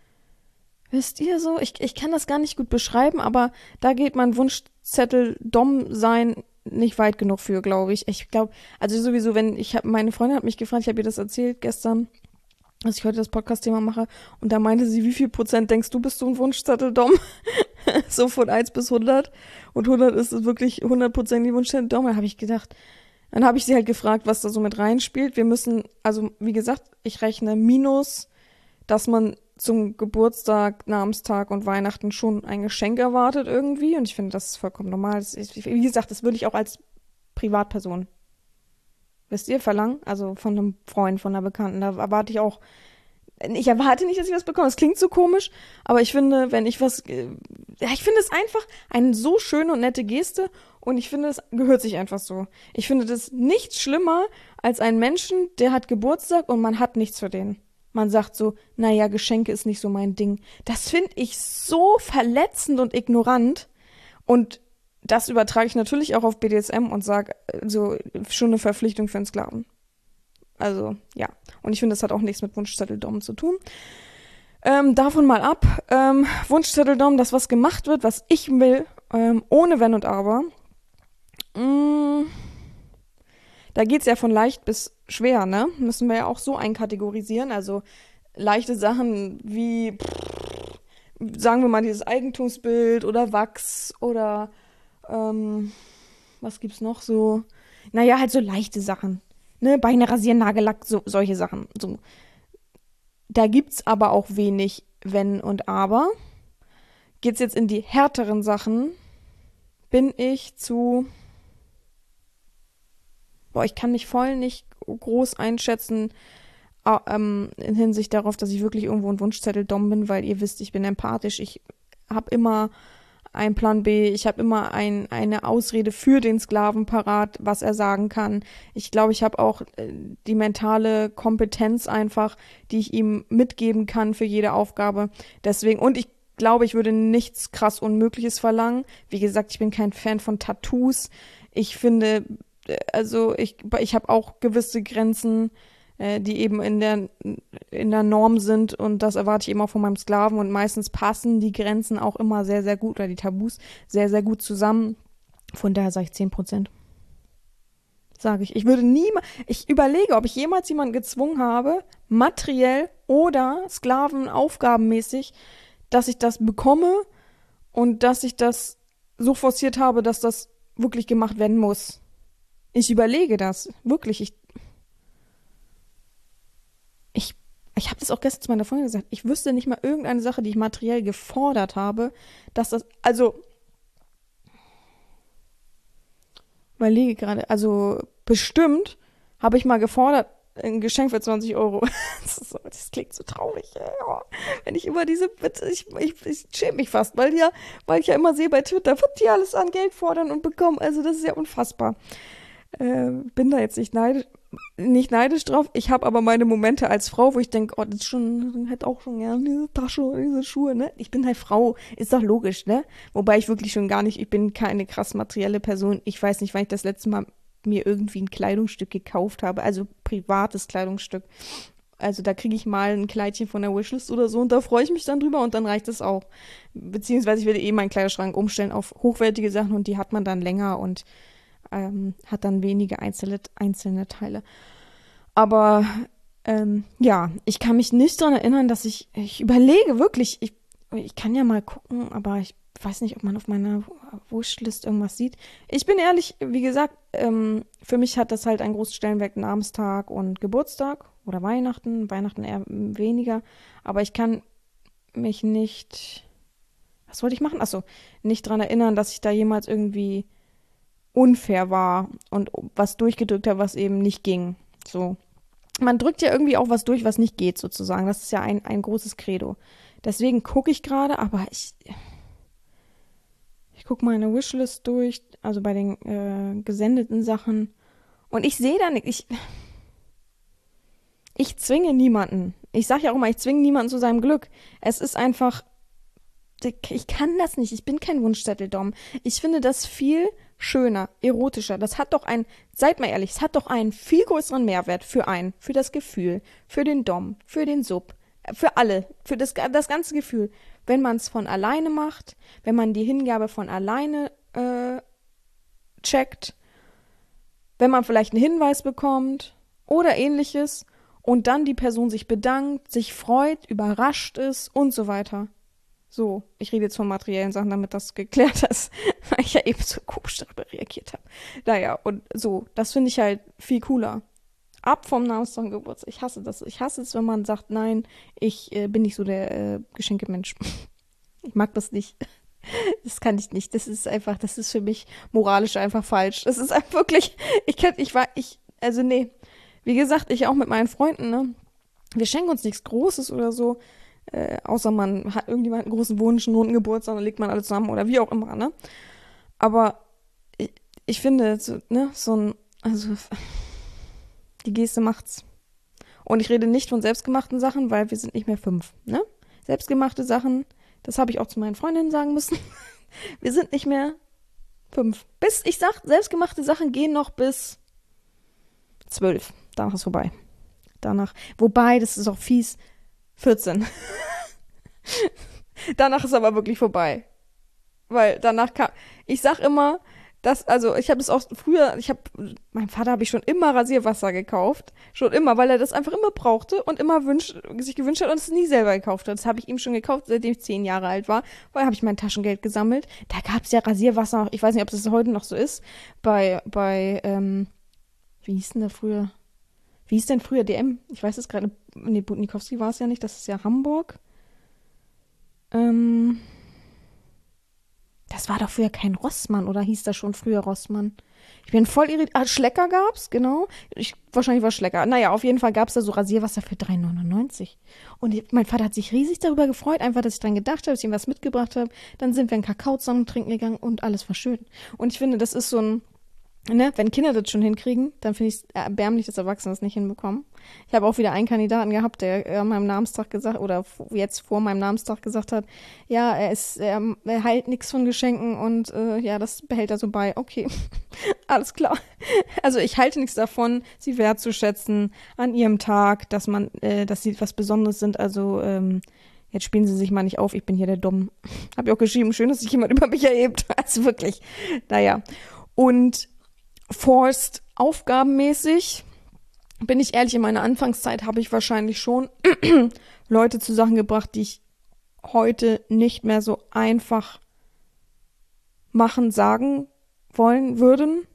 Wisst ihr so? Ich kann das gar nicht gut beschreiben, aber da geht mein Wunschzettel Dom sein nicht weit genug für, glaube ich. Ich glaube, also sowieso, meine Freundin hat mich gefragt, ich habe ihr das erzählt gestern, dass ich heute das Podcast-Thema mache, und da meinte sie, wie viel Prozent denkst du, bist du ein Wunschzettel, Dom? So von 1 bis 100. Und 100 ist es wirklich 100% die Wunschzettel, Dom. Da habe ich gedacht, dann habe ich sie halt gefragt, was da so mit reinspielt. Wir müssen, also wie gesagt, ich rechne minus, dass man zum Geburtstag, Namenstag und Weihnachten schon ein Geschenk erwartet irgendwie. Und ich finde, das ist vollkommen normal. Wie gesagt, das würde ich auch als Privatperson, wisst ihr, verlangen. Also von einem Freund, von einer Bekannten. Da erwarte ich auch, ich erwarte nicht, dass ich was bekomme. Das klingt so komisch, aber ich finde, wenn ich was, ich finde es einfach eine so schöne und nette Geste und ich finde, es gehört sich einfach so. Ich finde das nichts schlimmer als einen Menschen, der hat Geburtstag und man hat nichts für den. Man sagt so, naja, Geschenke ist nicht so mein Ding. Das finde ich so verletzend und ignorant. Und das übertrage ich natürlich auch auf BDSM und sage, so schon eine Verpflichtung für einen Sklaven. Also, ja. Und ich finde, das hat auch nichts mit Wunschzettel-Dom zu tun. Davon mal ab. Wunschzettel-Dom, das was gemacht wird, was ich will, ohne Wenn und Aber. Da geht's ja von leicht bis schwer, ne? Müssen wir ja auch so einkategorisieren. Also leichte Sachen wie, sagen wir mal, dieses Eigentumsbild oder Wachs oder was gibt's noch so? Naja, halt so leichte Sachen. Ne? Beine rasieren, Nagellack, so, solche Sachen. So. Da gibt's aber auch wenig Wenn und Aber. Geht's jetzt in die härteren Sachen, bin ich zu... ich kann mich voll nicht groß einschätzen in Hinsicht darauf, dass ich wirklich irgendwo ein Wunschzettel-Dom bin, weil ihr wisst, ich bin empathisch. Ich habe immer einen Plan B, ich habe immer eine Ausrede für den Sklaven parat, was er sagen kann. Ich glaube, ich habe auch die mentale Kompetenz einfach, die ich ihm mitgeben kann für jede Aufgabe. Deswegen, und ich glaube, ich würde nichts krass Unmögliches verlangen. Wie gesagt, ich bin kein Fan von Tattoos. Ich finde, also ich habe auch gewisse Grenzen, die eben in der Norm sind und das erwarte ich eben auch von meinem Sklaven und meistens passen die Grenzen auch immer sehr, sehr gut oder die Tabus sehr, sehr gut zusammen. Von daher sage ich 10%. Sage ich. Ich überlege, ob ich jemals jemanden gezwungen habe, materiell oder Sklavenaufgabenmäßig, dass ich das bekomme und dass ich das so forciert habe, dass das wirklich gemacht werden muss. Ich überlege das. Wirklich. Ich habe das auch gestern zu meiner Freundin gesagt. Ich wüsste nicht mal irgendeine Sache, die ich materiell gefordert habe, dass das, also, überlege gerade, also bestimmt habe ich mal gefordert, ein Geschenk für 20 Euro. Das klingt so traurig. Ja. Wenn ich immer ich schäme mich fast, weil ich ja immer sehe bei Twitter, was die alles an Geld fordern und bekommen. Also das ist ja unfassbar. Bin da jetzt nicht neidisch drauf. Ich habe aber meine Momente als Frau, wo ich denke, oh, das ist schon, hätte auch schon gerne diese Tasche oder diese Schuhe, ne? Ich bin halt Frau, ist doch logisch, ne? Wobei ich wirklich schon gar nicht, ich bin keine krass materielle Person. Ich weiß nicht, wann ich das letzte Mal mir irgendwie ein Kleidungsstück gekauft habe, also privates Kleidungsstück. Also da kriege ich mal ein Kleidchen von der Wishlist oder so und da freue ich mich dann drüber und dann reicht es auch. Beziehungsweise ich werde meinen Kleiderschrank umstellen auf hochwertige Sachen und die hat man dann länger und hat dann wenige einzelne Teile. Aber ja, ich kann mich nicht daran erinnern, dass ich überlege wirklich, ich kann ja mal gucken, aber ich weiß nicht, ob man auf meiner Wishlist irgendwas sieht. Ich bin ehrlich, wie gesagt, für mich hat das halt einen großen Stellenwert Namenstag und Geburtstag oder Weihnachten eher weniger, aber ich kann mich nicht, was wollte ich machen? Achso, nicht daran erinnern, dass ich da jemals irgendwie unfair war und was durchgedrückt habe, was eben nicht ging. So. Man drückt ja irgendwie auch was durch, was nicht geht, sozusagen. Das ist ja ein großes Credo. Deswegen gucke ich gerade, aber ich gucke meine Wishlist durch, also bei den gesendeten Sachen. Und ich sehe da nicht, ich zwinge niemanden. Ich sage ja auch immer, ich zwinge niemanden zu seinem Glück. Es ist einfach, ich kann das nicht. Ich bin kein Wunschzettel-Dom. Ich finde das viel schöner, erotischer. Das hat doch seid mal ehrlich, es hat doch einen viel größeren Mehrwert für das Gefühl, für den Dom, für den Sub, für alle, für das ganze Gefühl. Wenn man es von alleine macht, wenn man die Hingabe von alleine checkt, wenn man vielleicht einen Hinweis bekommt oder ähnliches und dann die Person sich bedankt, sich freut, überrascht ist und so weiter. So, ich rede jetzt von materiellen Sachen, damit das geklärt ist, weil ich ja eben so komisch darüber reagiert habe. Naja, und so, das finde ich halt viel cooler. Ab vom Namenstag und Geburtstag. Ich hasse das. Ich hasse es, wenn man sagt, nein, ich bin nicht so der Geschenkemensch. Ich mag das nicht. Das kann ich nicht. Das ist für mich moralisch einfach falsch. Das ist einfach wirklich, also nee. Wie gesagt, ich auch mit meinen Freunden, ne? Wir schenken uns nichts Großes oder so. Außer irgendjemand hat einen großen Wunsch, einen runden Geburtstag, dann legt man alle zusammen oder wie auch immer, ne? Aber ich finde, die Geste macht's. Und ich rede nicht von selbstgemachten Sachen, weil wir sind nicht mehr 5, ne? Selbstgemachte Sachen, das habe ich auch zu meinen Freundinnen sagen müssen. Wir sind nicht mehr 5. Selbstgemachte Sachen gehen noch bis 12. Danach ist vorbei. Wobei, das ist auch fies, 14. Danach ist aber wirklich vorbei. Weil danach ich sag immer, ich habe es auch früher, meinem Vater habe ich schon immer Rasierwasser gekauft. Schon immer, weil er das einfach immer brauchte und immer sich gewünscht hat und es nie selber gekauft hat. Das habe ich ihm schon gekauft, seitdem ich 10 Jahre alt war, weil habe ich mein Taschengeld gesammelt. Da gab es ja Rasierwasser, ich weiß nicht, ob das heute noch so ist, bei wie hieß denn früher DM? Ich weiß es gerade. Nee, Butnikowski war es ja nicht. Das ist ja Hamburg. Das war doch früher kein Rossmann, oder hieß das schon früher Rossmann? Ich bin voll irritiert. Schlecker gab's, genau. Wahrscheinlich war Schlecker. Naja, auf jeden Fall gab's da so Rasierwasser für 3,99. Und mein Vater hat sich riesig darüber gefreut, einfach, dass ich dran gedacht habe, dass ich ihm was mitgebracht habe. Dann sind wir einen Kakao zusammen trinken gegangen und alles war schön. Und ich finde, das ist so ein, ne, wenn Kinder das schon hinkriegen, dann finde ich es erbärmlich, dass Erwachsene das nicht hinbekommen. Ich habe auch wieder einen Kandidaten gehabt, der an meinem Namenstag gesagt, oder jetzt vor meinem Namenstag gesagt hat, ja, er hält nichts von Geschenken und ja, das behält er so bei. Okay, alles klar. Also ich halte nichts davon, sie wertzuschätzen an ihrem Tag, dass sie was Besonderes sind. Also jetzt spielen sie sich mal nicht auf, ich bin hier der Dumm. Hab ich auch geschrieben, schön, dass sich jemand über mich erhebt. Also wirklich, naja. Und forced aufgabenmäßig, bin ich ehrlich, in meiner Anfangszeit habe ich wahrscheinlich schon Leute zu Sachen gebracht, die ich heute nicht mehr so einfach machen, sagen wollen würden.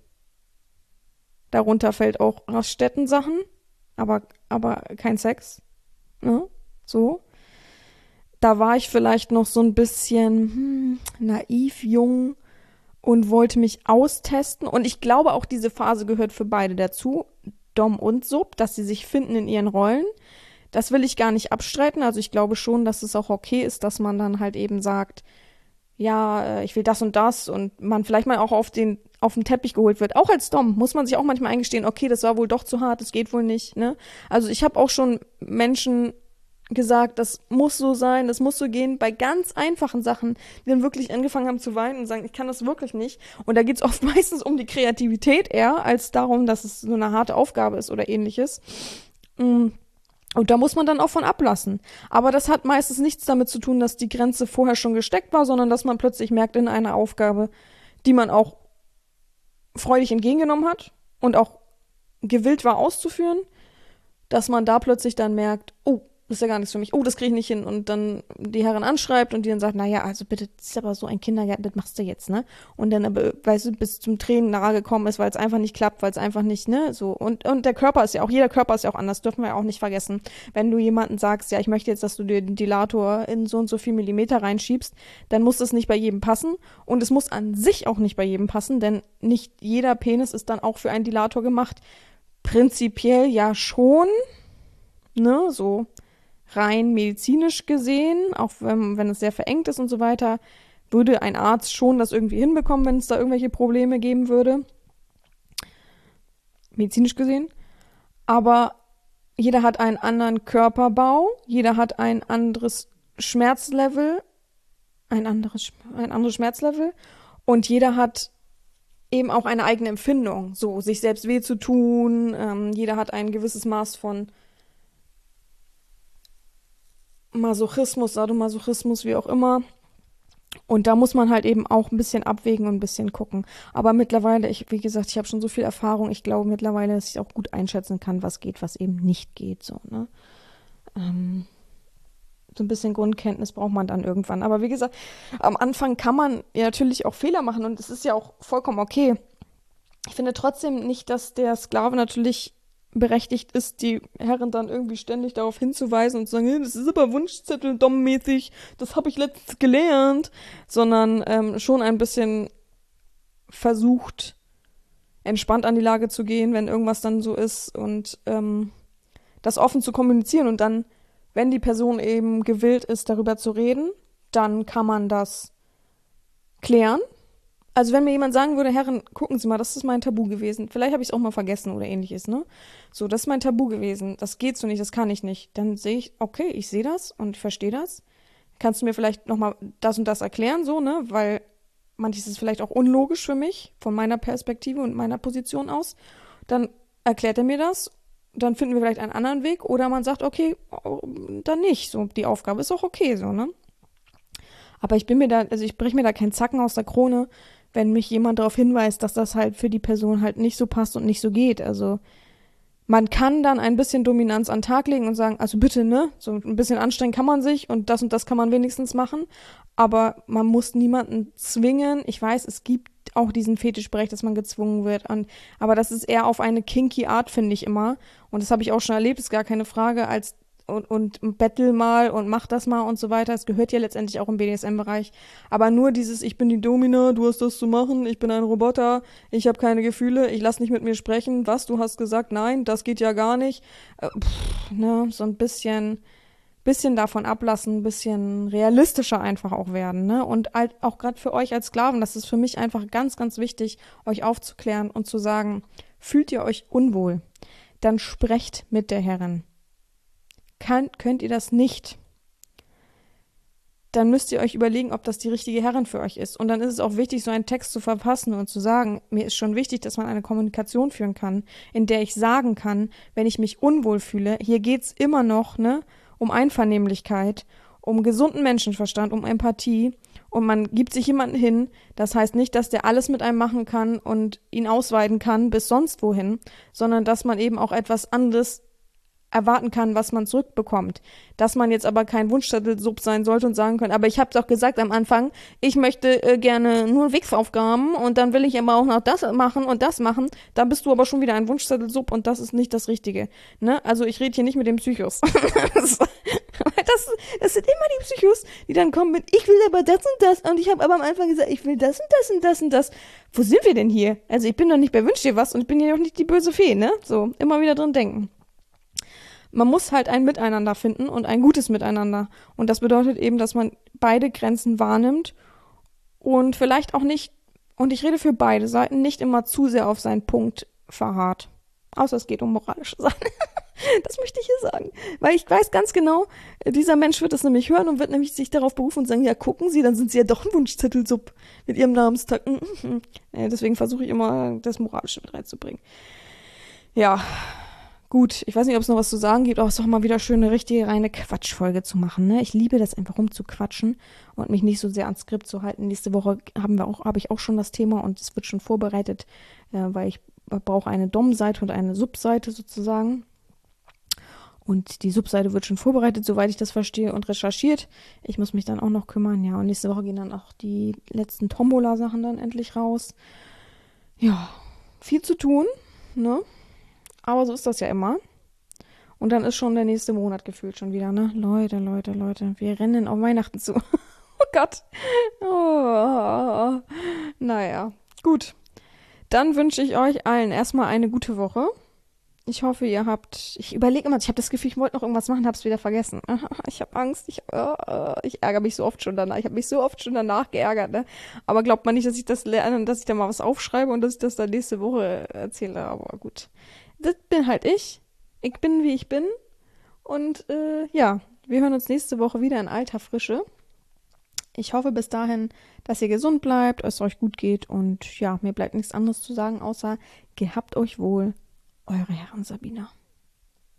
Darunter fällt auch Raststätten-Sachen, aber kein Sex. Ne? So. Da war ich vielleicht noch so ein bisschen naiv, jung und wollte mich austesten. Und ich glaube, auch diese Phase gehört für beide dazu, Dom und Sub, dass sie sich finden in ihren Rollen. Das will ich gar nicht abstreiten. Also ich glaube schon, dass es auch okay ist, dass man dann halt eben sagt, ja, ich will das und man vielleicht mal auch auf den Teppich geholt wird. Auch als Dom muss man sich auch manchmal eingestehen, okay, das war wohl doch zu hart, das geht wohl nicht. Ne? Also ich habe auch schon Menschen gesagt, das muss so sein, das muss so gehen, bei ganz einfachen Sachen, die dann wirklich angefangen haben zu weinen und sagen, ich kann das wirklich nicht. Und da geht es oft meistens um die Kreativität eher, als darum, dass es so eine harte Aufgabe ist oder ähnliches. Und da muss man dann auch von ablassen. Aber das hat meistens nichts damit zu tun, dass die Grenze vorher schon gesteckt war, sondern dass man plötzlich merkt in einer Aufgabe, die man auch freudig entgegengenommen hat und auch gewillt war auszuführen, dass man da plötzlich dann merkt, oh, das ist ja gar nichts für mich. Oh, das kriege ich nicht hin. Und dann die Herren anschreibt und die dann sagt, naja, also bitte, das ist aber so ein Kindergarten, das machst du jetzt, ne? Und dann aber, weißt du, bis zum Tränen nahe gekommen ist, weil es einfach nicht klappt, weil es einfach nicht, ne, so. Und der Körper ist ja auch, jeder Körper ist ja auch anders, dürfen wir ja auch nicht vergessen. Wenn du jemanden sagst, ja, ich möchte jetzt, dass du dir den Dilator in so und so viel Millimeter reinschiebst, dann muss das nicht bei jedem passen. Und es muss an sich auch nicht bei jedem passen, denn nicht jeder Penis ist dann auch für einen Dilator gemacht. Prinzipiell ja schon, ne, so. Rein medizinisch gesehen, auch wenn es sehr verengt ist und so weiter, würde ein Arzt schon das irgendwie hinbekommen, wenn es da irgendwelche Probleme geben würde. Medizinisch gesehen. Aber jeder hat einen anderen Körperbau, jeder hat ein anderes Schmerzlevel, ein anderes Schmerzlevel und jeder hat eben auch eine eigene Empfindung, so sich selbst weh zu tun, jeder hat ein gewisses Maß von Masochismus, Sadomasochismus, wie auch immer. Und da muss man halt eben auch ein bisschen abwägen und ein bisschen gucken. Aber mittlerweile, wie gesagt, ich habe schon so viel Erfahrung, ich glaube mittlerweile, dass ich auch gut einschätzen kann, was geht, was eben nicht geht. So, ne? So ein bisschen Grundkenntnis braucht man dann irgendwann. Aber wie gesagt, am Anfang kann man ja natürlich auch Fehler machen und es ist ja auch vollkommen okay. Ich finde trotzdem nicht, dass der Sklave natürlich berechtigt ist, die Herren dann irgendwie ständig darauf hinzuweisen und zu sagen, hey, das ist aber Wunschzettel dommäßig, das habe ich letztens gelernt, sondern schon ein bisschen versucht, entspannt an die Lage zu gehen, wenn irgendwas dann so ist und das offen zu kommunizieren und dann, wenn die Person eben gewillt ist, darüber zu reden, dann kann man das klären. Also wenn mir jemand sagen würde, Herren, gucken Sie mal, das ist mein Tabu gewesen. Vielleicht habe ich es auch mal vergessen oder ähnliches, ne? So, das ist mein Tabu gewesen. Das geht so nicht, das kann ich nicht. Dann sehe ich, okay, ich sehe das und ich verstehe das. Kannst du mir vielleicht nochmal das und das erklären, so, ne? Weil manches ist vielleicht auch unlogisch für mich, von meiner Perspektive und meiner Position aus. Dann erklärt er mir das. Dann finden wir vielleicht einen anderen Weg. Oder man sagt, okay, dann nicht. So, die Aufgabe ist auch okay, so, ne? Aber ich breche mir da keinen Zacken aus der Krone, wenn mich jemand darauf hinweist, dass das halt für die Person halt nicht so passt und nicht so geht. Also man kann dann ein bisschen Dominanz an den Tag legen und sagen, also bitte, ne, so ein bisschen anstrengen kann man sich und das kann man wenigstens machen, aber man muss niemanden zwingen. Ich weiß, es gibt auch diesen Fetischbereich, dass man gezwungen wird, aber das ist eher auf eine kinky Art, finde ich immer. Und das habe ich auch schon erlebt, ist gar keine Frage, als und bettel mal und mach das mal und so weiter. Es gehört ja letztendlich auch im BDSM-Bereich. Aber nur dieses, ich bin die Domina, du hast das zu machen, ich bin ein Roboter, ich habe keine Gefühle, ich lass nicht mit mir sprechen. Was, du hast gesagt, nein, das geht ja gar nicht. Ne, so ein bisschen davon ablassen, ein bisschen realistischer einfach auch werden. Ne? Und auch gerade für euch als Sklaven, das ist für mich einfach ganz, ganz wichtig, euch aufzuklären und zu sagen, fühlt ihr euch unwohl? dann sprecht mit der Herrin. Könnt ihr das nicht, dann müsst ihr euch überlegen, ob das die richtige Herrin für euch ist. Und dann ist es auch wichtig, so einen Text zu verfassen und zu sagen, mir ist schon wichtig, dass man eine Kommunikation führen kann, in der ich sagen kann, wenn ich mich unwohl fühle, hier geht's immer noch, um Einvernehmlichkeit, um gesunden Menschenverstand, um Empathie, und man gibt sich jemanden hin. Das heißt nicht, dass der alles mit einem machen kann und ihn ausweiden kann bis sonst wohin, sondern dass man eben auch etwas anderes erwarten kann, was man zurückbekommt. Dass man jetzt aber kein Wunschzettel-Sub sein sollte und sagen kann, aber ich habe doch gesagt am Anfang, ich möchte gerne nur Wichsaufgaben und dann will ich aber auch noch das machen und das machen, da bist du aber schon wieder ein Wunschzettel-Sub und das ist nicht das Richtige. Ne? Also ich rede hier nicht mit dem Psychos. Das sind immer die Psychos, die dann kommen mit, ich will aber das und das und ich habe aber am Anfang gesagt, ich will das und das und das und das. Wo sind wir denn hier? Also ich bin doch nicht bei Wünsch dir was und ich bin hier noch nicht die böse Fee, ne? So, immer wieder drin denken. Man muss halt ein Miteinander finden und ein gutes Miteinander. Und das bedeutet eben, dass man beide Grenzen wahrnimmt und vielleicht auch nicht, und ich rede für beide Seiten, nicht immer zu sehr auf seinen Punkt verharrt. Außer es geht um moralische Sachen. Das möchte ich hier sagen. Weil ich weiß ganz genau, dieser Mensch wird das nämlich hören und wird nämlich sich darauf berufen und sagen, ja, gucken Sie, dann sind Sie ja doch ein Wunschzettel-Sub mit Ihrem Namenstag. Deswegen versuche ich immer, das Moralische mit reinzubringen. Ja, gut, ich weiß nicht, ob es noch was zu sagen gibt, aber es ist doch mal wieder schön, eine richtige reine Quatschfolge zu machen. Ne? Ich liebe das einfach rumzuquatschen und mich nicht so sehr ans Skript zu halten. Nächste Woche habe ich auch schon das Thema und es wird schon vorbereitet, weil ich brauche eine Dom-Seite und eine Sub-Seite sozusagen. Und die Subseite wird schon vorbereitet, soweit ich das verstehe, und recherchiert. Ich muss mich dann auch noch kümmern, ja. Und nächste Woche gehen dann auch die letzten Tombola-Sachen dann endlich raus. Ja, viel zu tun, ne? Aber so ist das ja immer. Und dann ist schon der nächste Monat gefühlt schon wieder, ne? Leute, wir rennen auf Weihnachten zu. Oh Gott. Oh. Naja, gut. Dann wünsche ich euch allen erstmal eine gute Woche. Ich hoffe, ich überlege immer, ich habe das Gefühl, ich wollte noch irgendwas machen, habe es wieder vergessen. Ich habe Angst, ich ärgere mich so oft schon danach. Ich habe mich so oft schon danach geärgert, ne? Aber glaubt man nicht, dass ich das lerne und dass ich da mal was aufschreibe und dass ich das dann nächste Woche erzähle. Aber gut. Das bin halt ich. Ich bin, wie ich bin. Und ja, wir hören uns nächste Woche wieder in alter Frische. Ich hoffe bis dahin, dass ihr gesund bleibt, es euch gut geht. Und ja, mir bleibt nichts anderes zu sagen, außer gehabt euch wohl. Eure Herren Sabina.